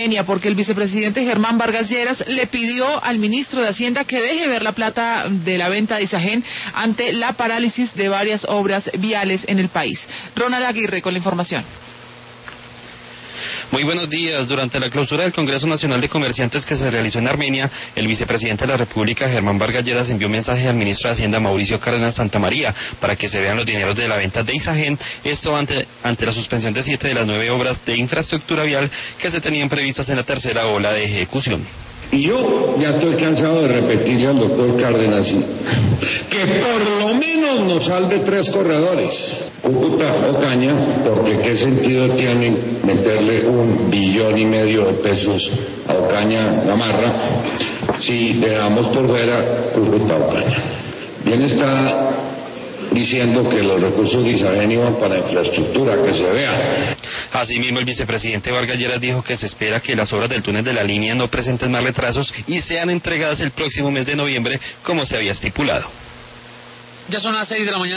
Porque el vicepresidente Germán Vargas Lleras le pidió al ministro de Hacienda que deje ver la plata de la venta de Isagen ante la parálisis de varias obras viales en el país. Ronald Aguirre con la información. Muy buenos días. Durante la clausura del Congreso Nacional de Comerciantes que se realizó en Armenia, el vicepresidente de la República, Germán Vargas Lleras, envió un mensaje al ministro de Hacienda, Mauricio Cárdenas Santamaría, para que se vean los dineros de la venta de Isagen, esto ante la suspensión de 7 de las 9 obras de infraestructura vial que se tenían previstas en la tercera ola de ejecución. Y yo ya estoy cansado de repetirle al doctor Cárdenas que por lo menos nos salve 3 corredores, Cúcuta, Ocaña, porque qué sentido tiene meterle 1,5 billones de pesos a Ocaña, Gamarra, si dejamos por fuera Cúcuta, Ocaña. Bien está diciendo que los recursos de Isagen iban para infraestructura, que se vea. Asimismo, el vicepresidente Vargas Lleras dijo que se espera que las obras del túnel de la línea no presenten más retrasos y sean entregadas el próximo mes de noviembre, como se había estipulado. Ya son las 6 de la mañana.